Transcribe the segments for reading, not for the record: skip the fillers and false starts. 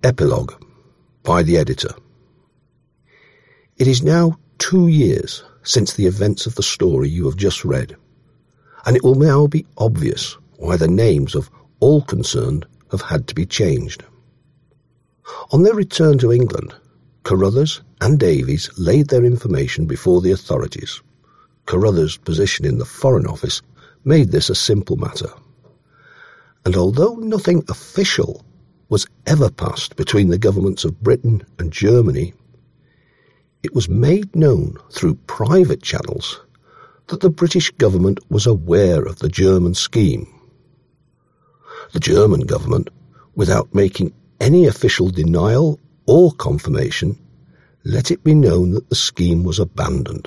Epilogue by the editor. It is now 2 years since the events of the story you have just read, and it will now be obvious why the names of all concerned have had to be changed. On their return to England, Carruthers and Davies laid their information before the authorities. Carruthers' position in the Foreign Office made this a simple matter. And although nothing official was ever passed between the governments of Britain and Germany, it was made known through private channels that the British government was aware of the German scheme. The German government, without making any official denial or confirmation, let it be known that the scheme was abandoned.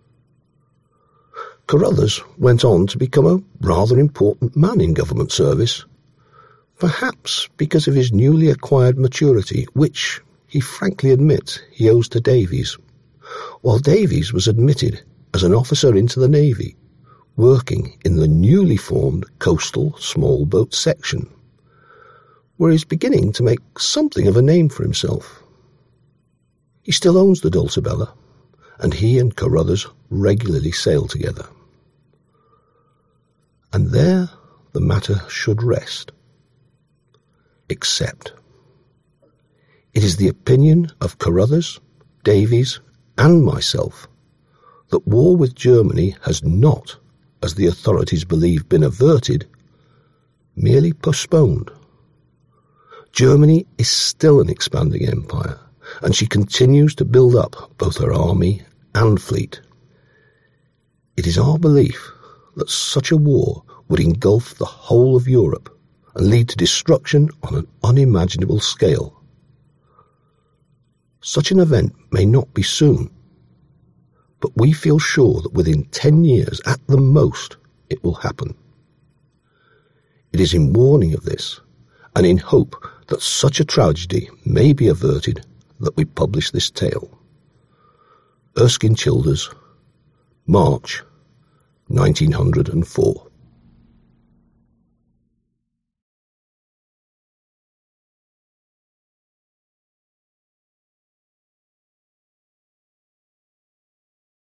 Carruthers went on to become a rather important man in government service, perhaps because of his newly acquired maturity, which, he frankly admits, he owes to Davies, while Davies was admitted as an officer into the Navy, working in the newly formed Coastal Small Boat Section, where he's beginning to make something of a name for himself. He still owns the Dulcibella, and he and Carruthers regularly sail together. And there the matter should rest. Except it is the opinion of Carruthers, Davies, and myself that war with Germany has not, as the authorities believe, been averted, merely postponed. Germany is still an expanding empire, and she continues to build up both her army and fleet. It is our belief that such a war would engulf the whole of Europe and lead to destruction on an unimaginable scale. Such an event may not be soon, but we feel sure that within 10 years at the most it will happen. It is in warning of this, and in hope that such a tragedy may be averted, that we publish this tale. Erskine Childers, March 1904.